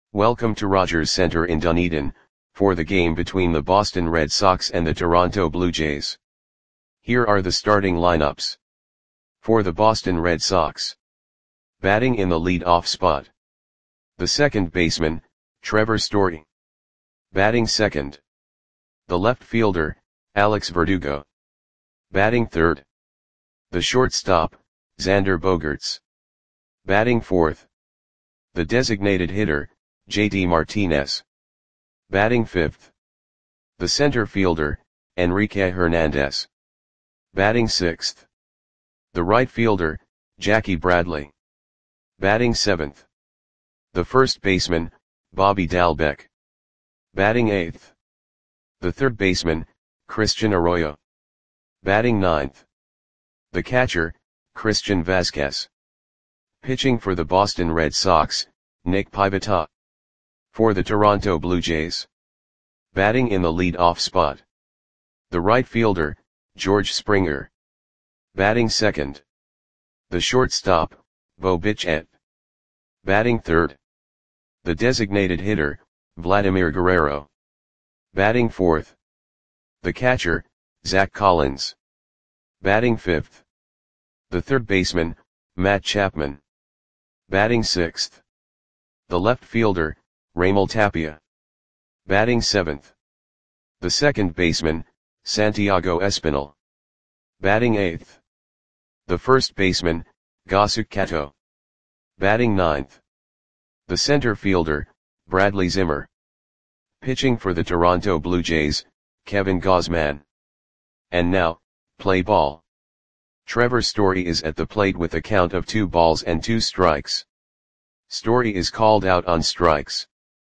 Welcome to Rogers Center in Dunedin, for the game between the Boston Red Sox and the Toronto Blue Jays. Here are the starting lineups. For the Boston Red Sox. Batting in the lead-off spot. The second baseman, Trevor Story. Batting second. The left fielder, Alex Verdugo. Batting third. The shortstop, Xander Bogaerts. Batting fourth. The designated hitter, J.D. Martinez. Batting fifth. The center fielder, Enrique Hernandez. Batting sixth. The right fielder, Jackie Bradley. Batting seventh. The first baseman, Bobby Dalbec. Batting eighth. The third baseman, Christian Arroyo. Batting ninth. The catcher, Christian Vazquez. Pitching for the Boston Red Sox, Nick Pivetta. For the Toronto Blue Jays. Batting in the lead-off spot. The right fielder, George Springer. Batting second. The shortstop, Bo Bichette. Batting third. The designated hitter, Vladimir Guerrero. Batting fourth. The catcher, Zach Collins. Batting fifth. The third baseman, Matt Chapman. Batting sixth. The left fielder, Raimel Tapia. Batting seventh. The second baseman, Santiago Espinal. Batting eighth. The first baseman, Gasuk Kato. Batting ninth. The center fielder, Bradley Zimmer. Pitching for the Toronto Blue Jays, Kevin Gausman. And now, play ball. Trevor Story is at the plate with a count of 2 balls and 2 strikes. Story is called out on strikes.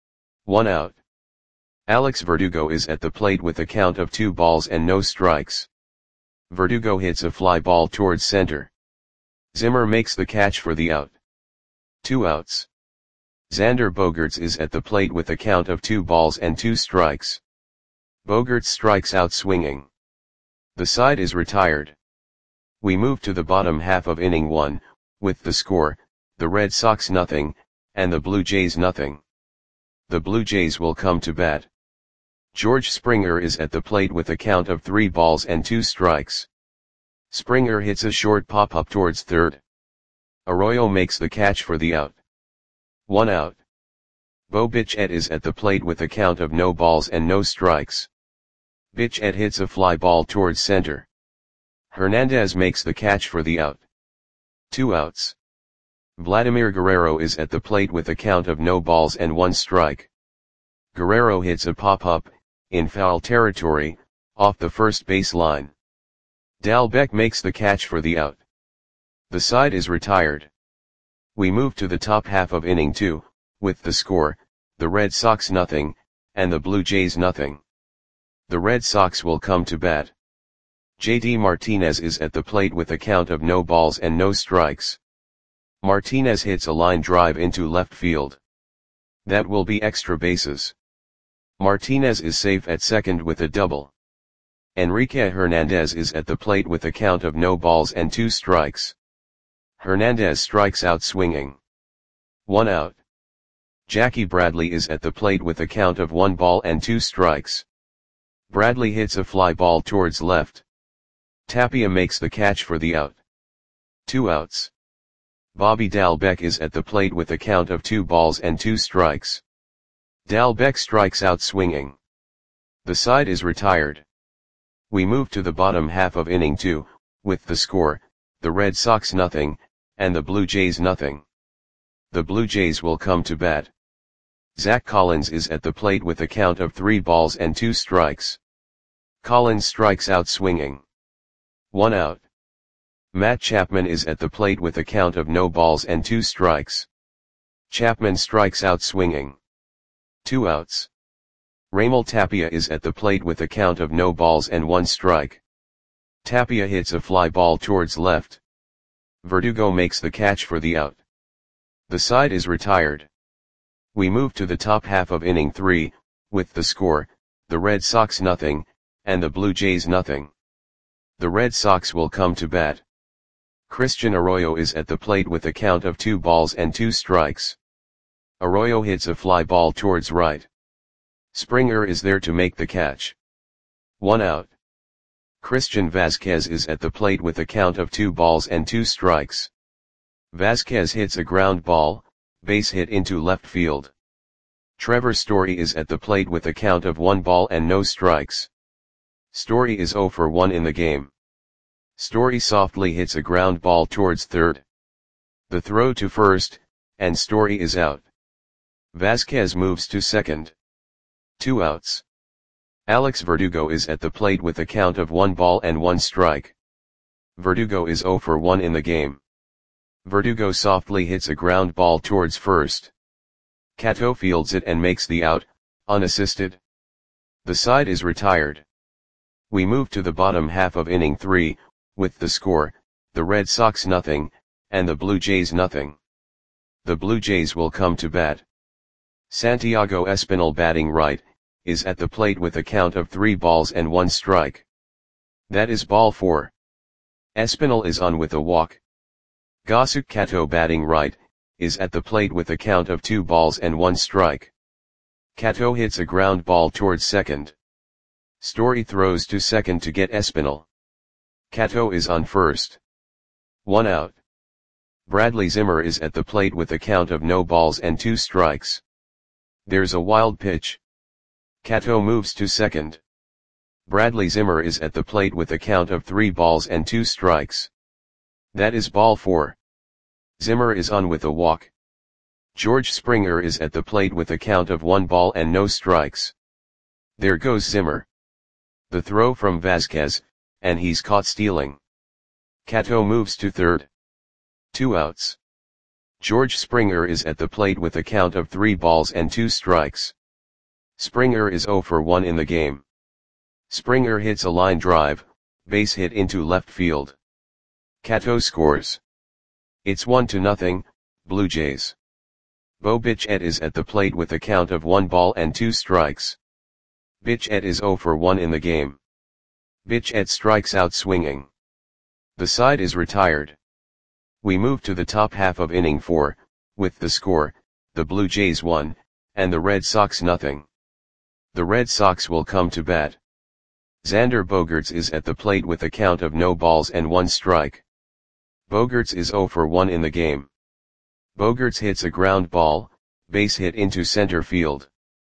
1 out. Alex Verdugo is at the plate with a count of 2 balls and no strikes. Verdugo hits a fly ball towards center. Zimmer makes the catch for the out. 2 outs. Xander Bogaerts is at the plate with a count of 2 balls and 2 strikes. Bogaerts strikes out swinging. The side is retired. We move to the bottom half of inning 1, with the score, the Red Sox nothing, and the Blue Jays nothing. The Blue Jays will come to bat. George Springer is at the plate with a count of 3 balls and 2 strikes. Springer hits a short pop-up towards third. Arroyo makes the catch for the out. 1 out. Bo Bichette is at the plate with a count of no balls and no strikes. Bichette hits a fly ball towards center. Hernandez makes the catch for the out. 2 outs. Vladimir Guerrero is at the plate with a count of no balls and 1 strike. Guerrero hits a pop-up, in foul territory, off the first base line. Dalbec makes the catch for the out. The side is retired. We move to the top half of inning 2, with the score, the Red Sox nothing, and the Blue Jays nothing. The Red Sox will come to bat. J.D. Martinez is at the plate with a count of no balls and no strikes. Martinez hits a line drive into left field. That will be extra bases. Martinez is safe at second with a double. Enrique Hernandez is at the plate with a count of no balls and 2 strikes. Hernandez strikes out swinging. 1 out. Jackie Bradley is at the plate with a count of 1 ball and 2 strikes. Bradley hits a fly ball towards left. Tapia makes the catch for the out. 2 outs. Bobby Dalbec is at the plate with a count of 2 balls and 2 strikes. Dalbec strikes out swinging. The side is retired. We move to the bottom half of inning 2, with the score, the Red Sox nothing, and the Blue Jays nothing. The Blue Jays will come to bat. Zach Collins is at the plate with a count of 3 balls and 2 strikes. Collins strikes out swinging. 1 out. Matt Chapman is at the plate with a count of no balls and 2 strikes. Chapman strikes out swinging. 2 outs. Raimel Tapia is at the plate with a count of no balls and 1 strike. Tapia hits a fly ball towards left. Verdugo makes the catch for the out. The side is retired. We move to the top half of inning 3, with the score, the Red Sox nothing, and the Blue Jays nothing. The Red Sox will come to bat. Christian Arroyo is at the plate with a count of 2 balls and 2 strikes. Arroyo hits a fly ball towards right. Springer is there to make the catch. 1 out. Christian Vazquez is at the plate with a count of 2 balls and 2 strikes. Vazquez hits a ground ball, base hit into left field. Trevor Story is at the plate with a count of 1 ball and no strikes. Story is 0 for 1 in the game. Story softly hits a ground ball towards third. The throw to first, and Story is out. Vazquez moves to second. 2 outs. Alex Verdugo is at the plate with a count of 1 ball and 1 strike. Verdugo is 0 for 1 in the game. Verdugo softly hits a ground ball towards first. Cato fields it and makes the out, unassisted. The side is retired. We move to the bottom half of inning 3, with the score, the Red Sox nothing, and the Blue Jays nothing. The Blue Jays will come to bat. Santiago Espinal batting right, is at the plate with a count of 3 balls and 1 strike. That is ball 4. Espinal is on with a walk. Gosuk Cato batting right, is at the plate with a count of 2 balls and 1 strike. Cato hits a ground ball towards second. Story throws to second to get Espinal. Cato is on first. 1 out. Bradley Zimmer is at the plate with a count of no balls and 2 strikes. There's a wild pitch. Cato moves to second. Bradley Zimmer is at the plate with a count of 3 balls and 2 strikes. That is ball 4. Zimmer is on with a walk. George Springer is at the plate with a count of 1 ball and no strikes. There goes Zimmer. The throw from Vazquez, and he's caught stealing. Cato moves to third. 2 outs. George Springer is at the plate with a count of 3 balls and 2 strikes. Springer is 0 for 1 in the game. Springer hits a line drive, base hit into left field. Cato scores. It's 1-0, Blue Jays. Bo Bichette is at the plate with a count of 1 ball and 2 strikes. Bichette is 0 for 1 in the game. Bichette strikes out swinging. The side is retired. We move to the top half of inning 4, with the score, the Blue Jays 1, and the Red Sox nothing. The Red Sox will come to bat. Xander Bogaerts is at the plate with a count of no balls and 1 strike. Bogaerts is 0 for 1 in the game. Bogaerts hits a ground ball, base hit into center field.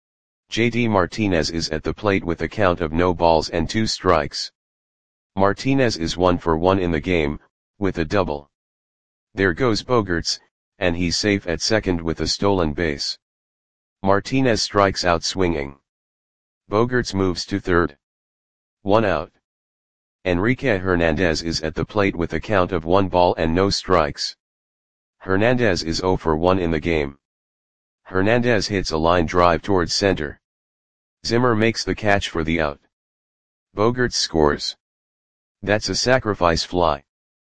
JD Martinez is at the plate with a count of no balls and 2 strikes. Martinez is 1 for 1 in the game, with a double. There goes Bogaerts, and he's safe at second with a stolen base. Martinez strikes out swinging. Bogaerts moves to third. 1 out. Enrique Hernandez is at the plate with a count of 1 ball and no strikes. Hernandez is 0 for 1 in the game. Hernandez hits a line drive towards center. Zimmer makes the catch for the out. Bogaerts scores. That's a sacrifice fly.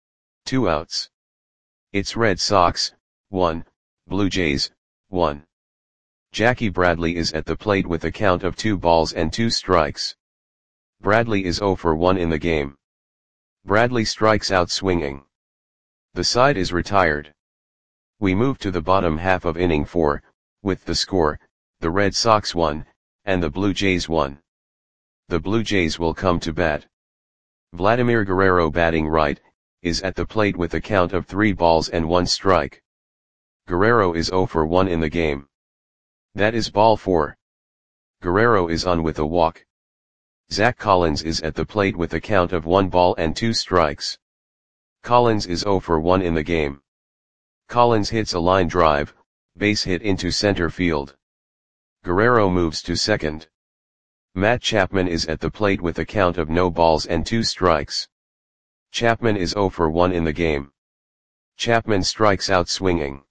2 outs. It's Red Sox, 1, Blue Jays, 1. Jackie Bradley is at the plate with a count of 2 balls and 2 strikes. Bradley is 0 for 1 in the game. Bradley strikes out swinging. The side is retired. We move to the bottom half of inning 4, with the score, the Red Sox 1, and the Blue Jays 1. The Blue Jays will come to bat. Vladimir Guerrero batting right, is at the plate with a count of 3 balls and 1 strike. Guerrero is 0 for 1 in the game. That is ball 4. Guerrero is on with a walk. Zach Collins is at the plate with a count of 1 ball and 2 strikes. Collins is 0 for 1 in the game. Collins hits a line drive, base hit into center field. Guerrero moves to second. Matt Chapman is at the plate with a count of no balls and 2 strikes. Chapman is 0 for 1 in the game. Chapman strikes out swinging.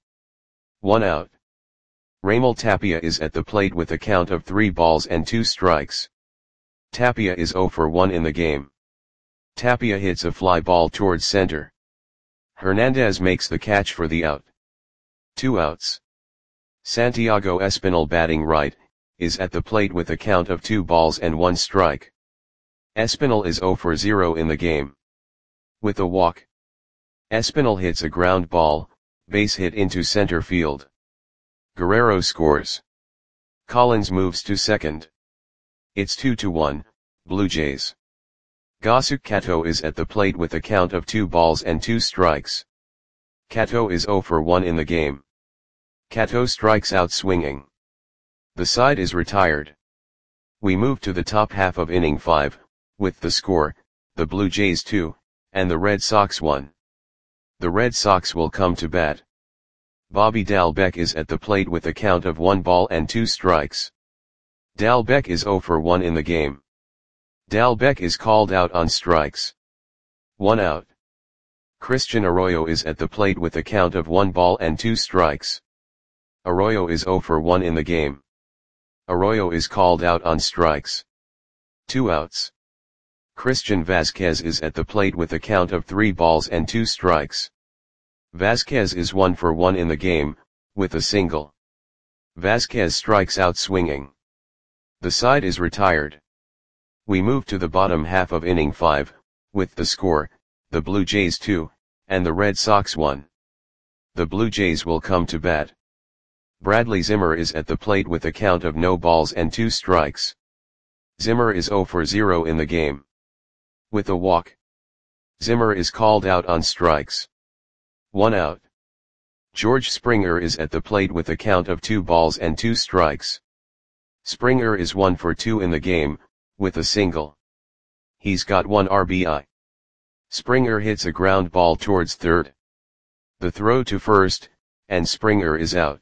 1 out. Raimel Tapia is at the plate with a count of 3 balls and 2 strikes. Tapia is 0 for 1 in the game. Tapia hits a fly ball towards center. Hernandez makes the catch for the out. 2 outs. Santiago Espinal batting right, is at the plate with a count of 2 balls and 1 strike. Espinal is 0 for 0 in the game. With a walk. Espinal hits a ground ball, base hit into center field. Guerrero scores. Collins moves to second. It's 2-1, Blue Jays. Gosuk Kato is at the plate with a count of 2 balls and 2 strikes. Kato is 0 for 1 in the game. Kato strikes out swinging. The side is retired. We move to the top half of inning 5, with the score, the Blue Jays 2, and the Red Sox 1. The Red Sox will come to bat. Bobby Dalbec is at the plate with a count of 1 ball and 2 strikes. Dalbec is 0 for 1 in the game. Dalbec is called out on strikes. 1 out. Christian Arroyo is at the plate with a count of 1 ball and 2 strikes. Arroyo is 0 for 1 in the game. Arroyo is called out on strikes. 2 outs. Christian Vasquez is at the plate with a count of 3 balls and 2 strikes. Vasquez is 1 for 1 in the game, with a single. Vasquez strikes out swinging. The side is retired. We move to the bottom half of inning 5, with the score, the Blue Jays 2, and the Red Sox 1. The Blue Jays will come to bat. Bradley Zimmer is at the plate with a count of no balls and 2 strikes. Zimmer is 0 for 0 in the game. With a walk. Zimmer is called out on strikes. 1 out. George Springer is at the plate with a count of 2 balls and 2 strikes. Springer is 1 for 2 in the game, with a single. He's got 1 RBI. Springer hits a ground ball towards third. The throw to first, and Springer is out.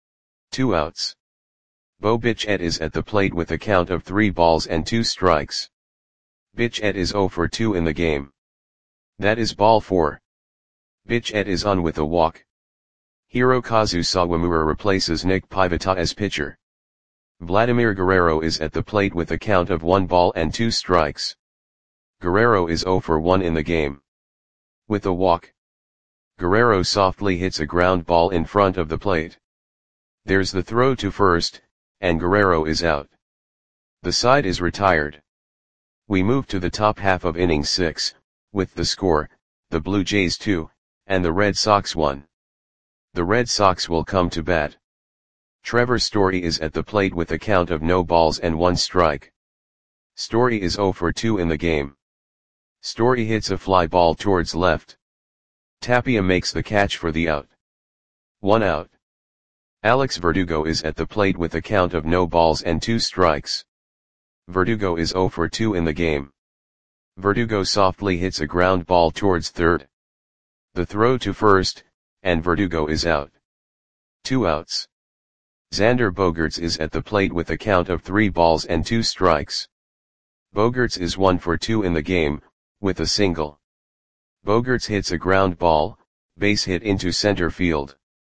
2 outs. Bo Bichette is at the plate with a count of 3 balls and 2 strikes. Bichette is 0 for 2 in the game. That is ball 4. Bichette is on with a walk. Hirokazu Sawamura replaces Nick Pivetta as pitcher. Vladimir Guerrero is at the plate with a count of 1 ball and 2 strikes. Guerrero is 0 for 1 in the game. With a walk. Guerrero softly hits a ground ball in front of the plate. There's the throw to first, and Guerrero is out. The side is retired. We move to the top half of inning 6, with the score, the Blue Jays 2, and the Red Sox 1. The Red Sox will come to bat. Trevor Story is at the plate with a count of no balls and 1 strike. Story is 0 for 2 in the game. Story hits a fly ball towards left. Tapia makes the catch for the out. 1 out. Alex Verdugo is at the plate with a count of no balls and 2 strikes. Verdugo is 0 for 2 in the game. Verdugo softly hits a ground ball towards third. The throw to first, and Verdugo is out. 2 outs. Xander Bogaerts is at the plate with a count of 3 balls and 2 strikes. Bogaerts is 1 for 2 in the game, with a single. Bogaerts hits a ground ball, base hit into center field.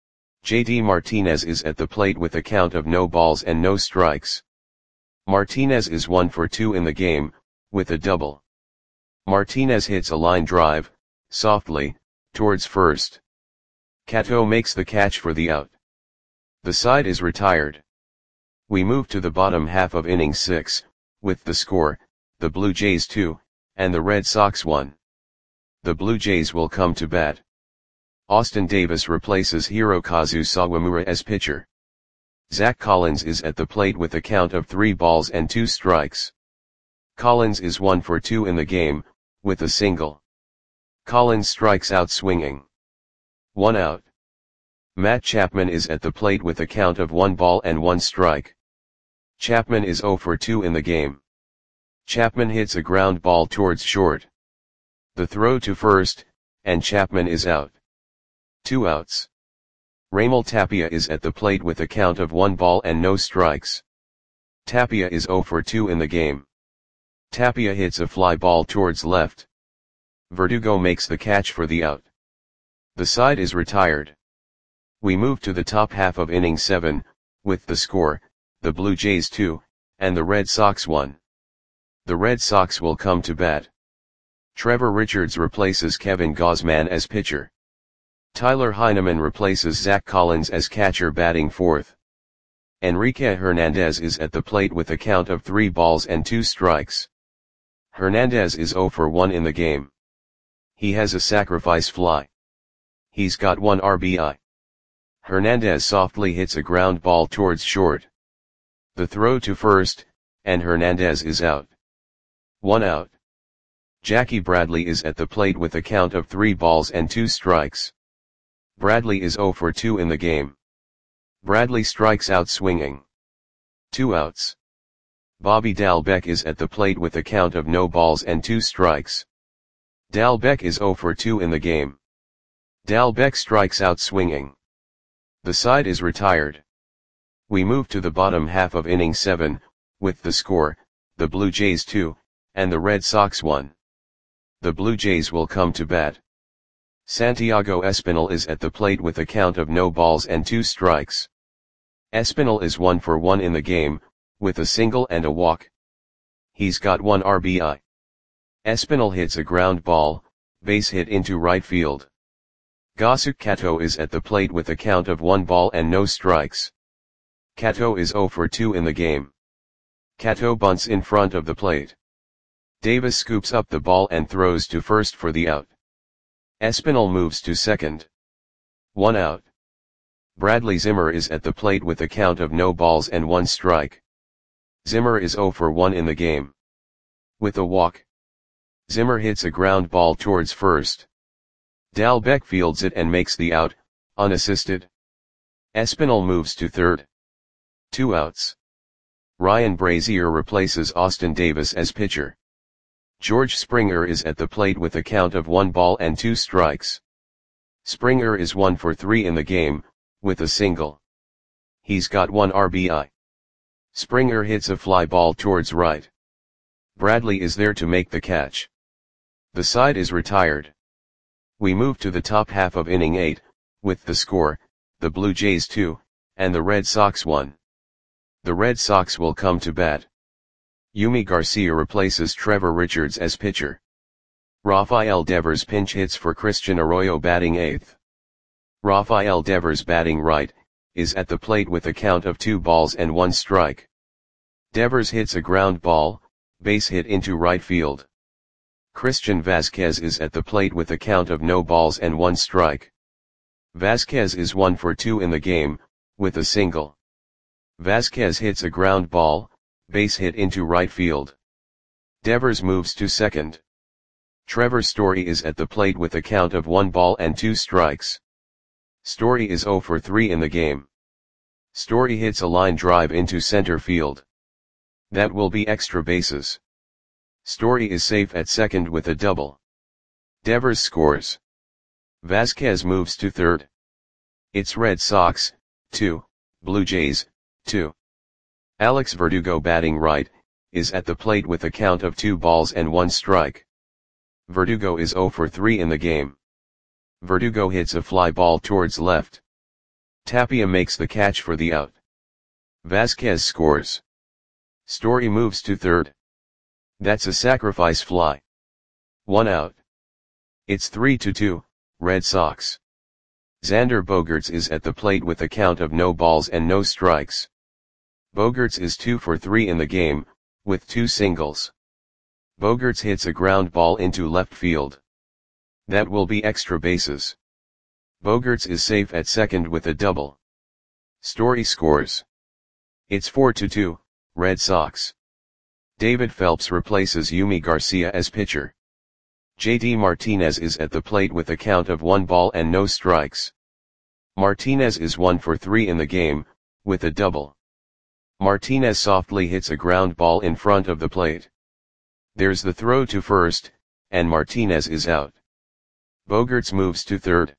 JD Martinez is at the plate with a count of no balls and no strikes. Martinez is 1 for 2 in the game, with a double. Martinez hits a line drive, softly, towards first. Kato makes the catch for the out. The side is retired. We move to the bottom half of inning 6, with the score, the Blue Jays 2, and the Red Sox 1. The Blue Jays will come to bat. Austin Davis replaces Hirokazu Sawamura as pitcher. Zach Collins is at the plate with a count of 3 balls and 2 strikes. Collins is 1 for 2 in the game, with a single. Collins strikes out swinging. 1 out. Matt Chapman is at the plate with a count of 1 ball and 1 strike. Chapman is 0 for 2 in the game. Chapman hits a ground ball towards short. The throw to first, and Chapman is out. 2 outs. Raimel Tapia is at the plate with a count of 1 ball and no strikes. Tapia is 0 for 2 in the game. Tapia hits a fly ball towards left. Verdugo makes the catch for the out. The side is retired. We move to the top half of inning 7, with the score, the Blue Jays 2, and the Red Sox 1. The Red Sox will come to bat. Trevor Richards replaces Kevin Gausman as pitcher. Tyler Heineman replaces Zach Collins as catcher batting fourth. Enrique Hernandez is at the plate with a count of 3 balls and 2 strikes. Hernandez is 0 for 1 in the game. He has a sacrifice fly. He's got 1 RBI. Hernandez softly hits a ground ball towards short. The throw to first, and Hernandez is out. 1 out. Jackie Bradley is at the plate with a count of 3 balls and 2 strikes. Bradley is 0 for 2 in the game. Bradley strikes out swinging. 2 outs. Bobby Dalbec is at the plate with a count of no balls and 2 strikes. Dalbec is 0 for 2 in the game. Dalbec strikes out swinging. The side is retired. We move to the bottom half of inning 7, with the score, the Blue Jays 2, and the Red Sox 1. The Blue Jays will come to bat. Santiago Espinal is at the plate with a count of no balls and 2 strikes. Espinal is 1 for 1 in the game, with a single and a walk. He's got 1 RBI. Espinal hits a ground ball, base hit into right field. Gosuk Kato is at the plate with a count of 1 ball and no strikes. Kato is 0 for 2 in the game. Kato bunts in front of the plate. Davis scoops up the ball and throws to first for the out. Espinal moves to second. 1 out. Bradley Zimmer is at the plate with a count of no balls and 1 strike. Zimmer is 0 for 1 in the game. With a walk. Zimmer hits a ground ball towards first. Dalbec fields it and makes the out, unassisted. Espinal moves to third. 2 outs. Ryan Brazier replaces Austin Davis as pitcher. George Springer is at the plate with a count of 1 ball and 2 strikes. Springer is 1 for 3 in the game, with a single. He's got 1 RBI. Springer hits a fly ball towards right. Bradley is there to make the catch. The side is retired. We move to the top half of inning 8, with the score, the Blue Jays 2, and the Red Sox 1. The Red Sox will come to bat. Yumi Garcia replaces Trevor Richards as pitcher. Rafael Devers pinch hits for Christian Arroyo batting 8th. Rafael Devers batting right, is at the plate with a count of 2 balls and 1 strike. Devers hits a ground ball, base hit into right field. Christian Vasquez is at the plate with a count of no balls and 1 strike. Vasquez is 1 for 2 in the game, with a single. Vasquez hits a ground ball, base hit into right field. Devers moves to second. Trevor Story is at the plate with a count of 1 ball and 2 strikes. Story is 0 for 3 in the game. Story hits a line drive into center field. That will be extra bases. Story is safe at second with a double. Devers scores. Vasquez moves to third. It's Red Sox, 2, Blue Jays, 2. Alex Verdugo batting right, is at the plate with a count of 2 balls and 1 strike. Verdugo is 0 for 3 in the game. Verdugo hits a fly ball towards left. Tapia makes the catch for the out. Vasquez scores. Story moves to third. That's a sacrifice fly. 1 out. It's 3-2, Red Sox. Xander Bogaerts is at the plate with a count of no balls and no strikes. Bogaerts is 2 for 3 in the game, with 2 singles. Bogaerts hits a ground ball into left field. That will be extra bases. Bogaerts is safe at second with a double. Story scores. It's 4-2, Red Sox. David Phelps replaces Yumi Garcia as pitcher. JD Martinez is at the plate with a count of 1 ball and no strikes. Martinez is 1 for 3 in the game, with a double. Martinez softly hits a ground ball in front of the plate. There's the throw to first, and Martinez is out. Bogaerts moves to third.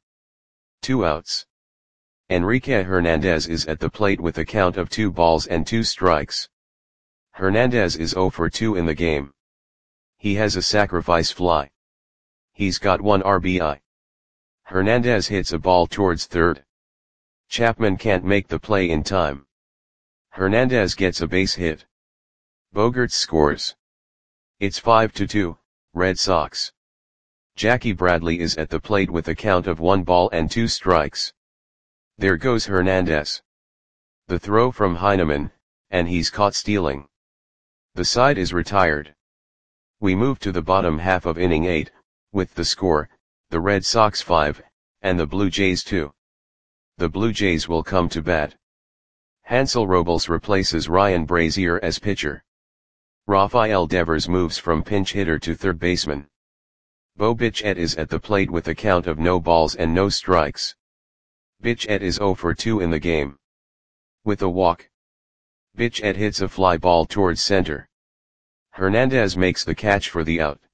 2 outs. Enrique Hernandez is at the plate with a count of 2 balls and 2 strikes. Hernandez is 0 for 2 in the game. He has a sacrifice fly. He's got 1 RBI. Hernandez hits a ball towards third. Chapman can't make the play in time. Hernandez gets a base hit. Bogaerts scores. It's 5-2, Red Sox. Jackie Bradley is at the plate with a count of 1 ball and 2 strikes. There goes Hernandez. The throw from Heineman, and he's caught stealing. The side is retired. We move to the bottom half of inning 8, with the score, the Red Sox 5, and the Blue Jays 2. The Blue Jays will come to bat. Hansel Robles replaces Ryan Brazier as pitcher. Rafael Devers moves from pinch hitter to third baseman. Bo Bichette is at the plate with a count of no balls and no strikes. Bichette is 0 for 2 in the game. With a walk, Bichette hits a fly ball towards center. Hernandez makes the catch for the out.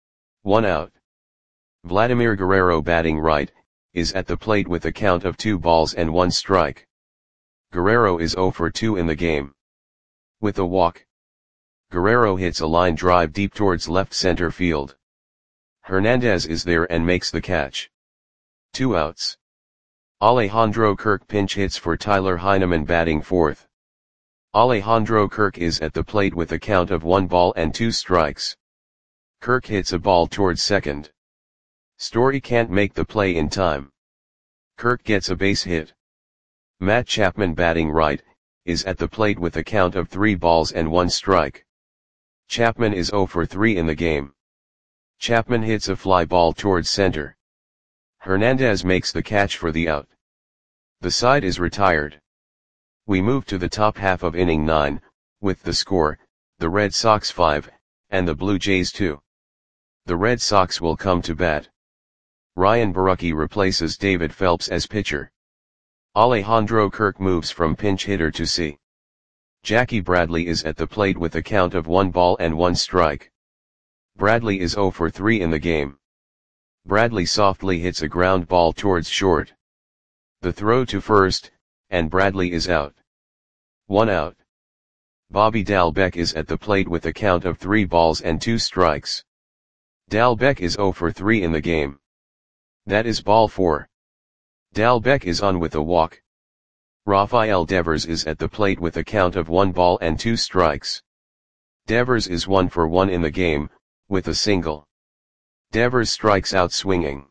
1 out. Vladimir Guerrero, batting right, is at the plate with a count of 2 balls and 1 strike. Guerrero is 0 for 2 in the game. With a walk, Guerrero hits a line drive deep towards left center field. Hernandez is there and makes the catch. 2 outs. Alejandro Kirk pinch hits for Tyler Heineman, batting fourth. Alejandro Kirk is at the plate with a count of 1 ball and 2 strikes. Kirk hits a ball towards second. Story can't make the play in time. Kirk gets a base hit. Matt Chapman, batting right, is at the plate with a count of 3 balls and 1 strike. Chapman is 0 for 3 in the game. Chapman hits a fly ball towards center. Hernandez makes the catch for the out. The side is retired. We move to the top half of inning 9, with the score, the Red Sox 5, and the Blue Jays 2. The Red Sox will come to bat. Ryan Borucki replaces David Phelps as pitcher. Alejandro Kirk moves from pinch hitter to C. Jackie Bradley is at the plate with a count of 1 ball and 1 strike. Bradley is 0 for 3 in the game. Bradley softly hits a ground ball towards short. The throw to first, and Bradley is out. 1 out. Bobby Dalbec is at the plate with a count of 3 balls and 2 strikes. Dalbec is 0 for 3 in the game. That is ball 4. Dalbec is on with a walk. Rafael Devers is at the plate with a count of 1 ball and 2 strikes. Devers is 1 for 1 in the game, with a single. Devers strikes out swinging.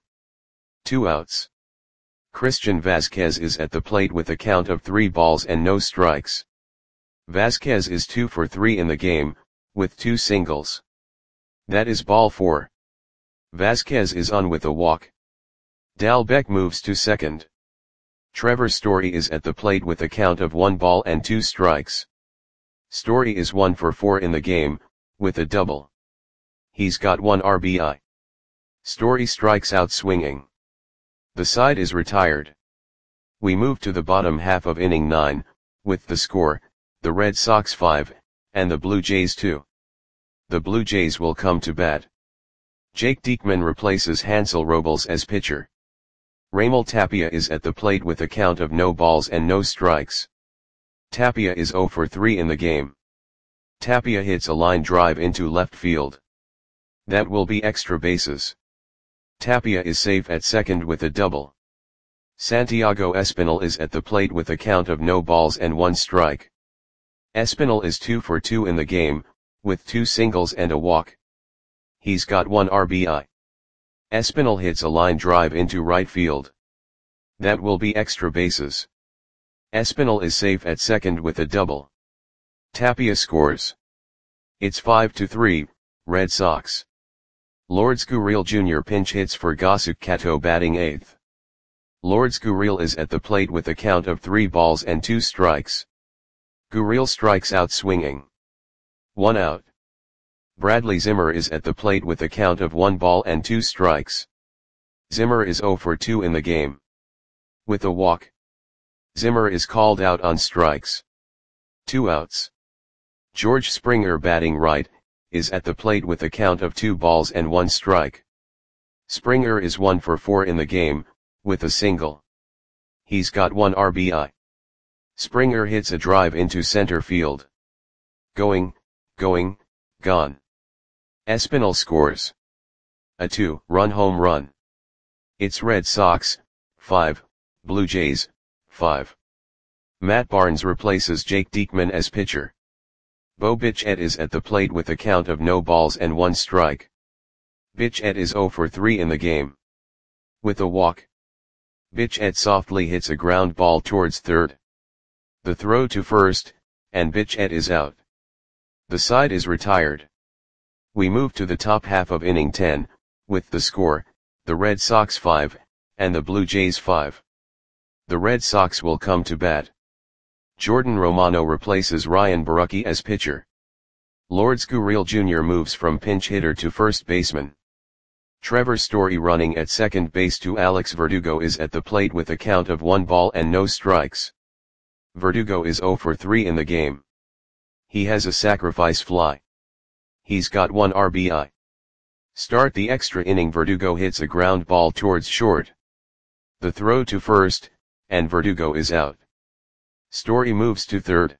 2 outs. Christian Vazquez is at the plate with a count of 3 balls and no strikes. Vazquez is 2 for 3 in the game, with 2 singles. That is ball 4. Vazquez is on with a walk. Dalbec moves to second. Trevor Story is at the plate with a count of 1 ball and 2 strikes. Story is 1 for 4 in the game, with a double. He's got 1 RBI. Story strikes out swinging. The side is retired. We move to the bottom half of inning 9, with the score, the Red Sox 5, and the Blue Jays 2. The Blue Jays will come to bat. Jake Diekman replaces Hansel Robles as pitcher. Raimel Tapia is at the plate with a count of no balls and no strikes. Tapia is 0 for 3 in the game. Tapia hits a line drive into left field. That will be extra bases. Tapia is safe at second with a double. Santiago Espinal is at the plate with a count of no balls and 1 strike. Espinal is 2 for 2 in the game, with 2 singles and a walk. He's got 1 RBI. Espinal hits a line drive into right field. That will be extra bases. Espinal is safe at second with a double. Tapia scores. It's 5-3, Red Sox. Lourdes Gurriel Jr. pinch hits for Gossip Cato, batting 8th. Lourdes Gurriel is at the plate with a count of 3 balls and 2 strikes. Gurriel strikes out swinging. 1 out. Bradley Zimmer is at the plate with a count of 1 ball and 2 strikes. Zimmer is 0 for 2 in the game. With a walk, Zimmer is called out on strikes. 2 outs. George Springer, batting right, is at the plate with a count of 2 balls and 1 strike. Springer is 1 for 4 in the game, with a single. He's got 1 RBI. Springer hits a drive into center field. Going, gone. Espinal scores a 2-run home run. It's Red Sox 5, Blue Jays 5. Matt Barnes replaces Jake Diekman as pitcher. Bo Bichette is at the plate with a count of no balls and 1 strike. Bichette is 0 for 3 in the game. With a walk, Bichette softly hits a ground ball towards third. The throw to first, and Bichette is out. The side is retired. We move to the top half of inning 10, with the score, the Red Sox 5, and the Blue Jays 5. The Red Sox will come to bat. Jordan Romano replaces Ryan Borucki as pitcher. Lourdes Gurriel Jr. moves from pinch hitter to first baseman. Trevor Story running at second base to Alex Verdugo is at the plate with a count of 1 ball and no strikes. Verdugo is 0 for 3 in the game. He has a sacrifice fly. He's got 1 RBI. Start the extra inning. Verdugo hits a ground ball towards short. The throw to first, and Verdugo is out. Story moves to third.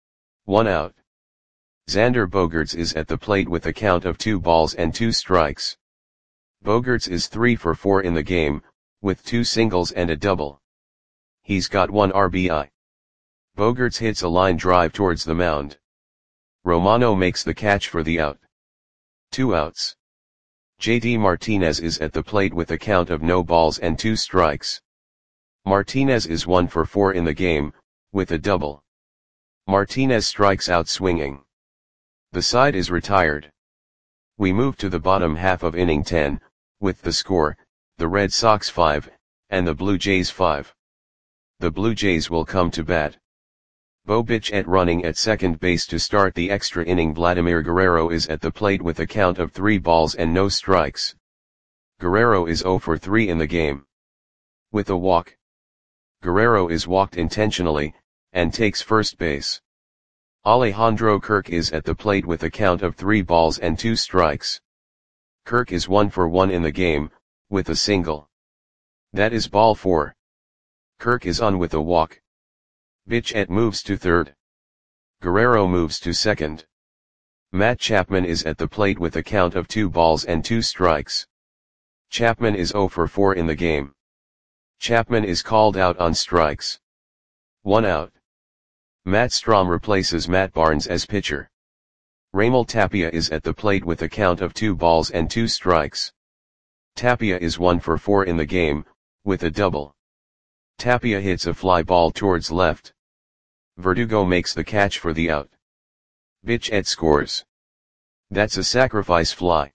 1 out. Xander Bogaerts is at the plate with a count of 2 balls and 2 strikes. Bogaerts is 3 for 4 in the game, with 2 singles and a double. He's got 1 RBI. Bogaerts hits a line drive towards the mound. Romano makes the catch for the out. 2 outs. JD Martinez is at the plate with a count of no balls and 2 strikes. Martinez is 1 for 4 in the game, with a double. Martinez strikes out swinging. The side is retired. We move to the bottom half of inning 10, with the score, the Red Sox 5, and the Blue Jays 5. The Blue Jays will come to bat. Bo Bichette running at second base to start the extra inning. Vladimir Guerrero is at the plate with a count of 3 balls and no strikes. Guerrero is 0 for 3 in the game. With a walk. Guerrero is walked intentionally, and takes first base. Alejandro Kirk is at the plate with a count of 3 balls and 2 strikes. Kirk is 1 for 1 in the game, with a single. That is ball 4. Kirk is on with a walk. Bichette moves to third. Guerrero moves to second. Matt Chapman is at the plate with a count of 2 balls and 2 strikes. Chapman is 0 for 4 in the game. Chapman is called out on strikes. 1 out. Matt Strom replaces Matt Barnes as pitcher. Raimel Tapia is at the plate with a count of 2 balls and 2 strikes. Tapia is 1 for 4 in the game, with a double. Tapia hits a fly ball towards left. Verdugo makes the catch for the out. Bichette scores. That's a sacrifice fly.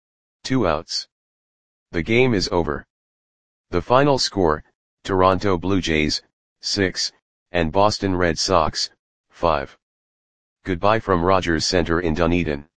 2 outs. The game is over. The final score, Toronto Blue Jays, 6, and Boston Red Sox, 5. Goodbye from Rogers Center in Dunedin.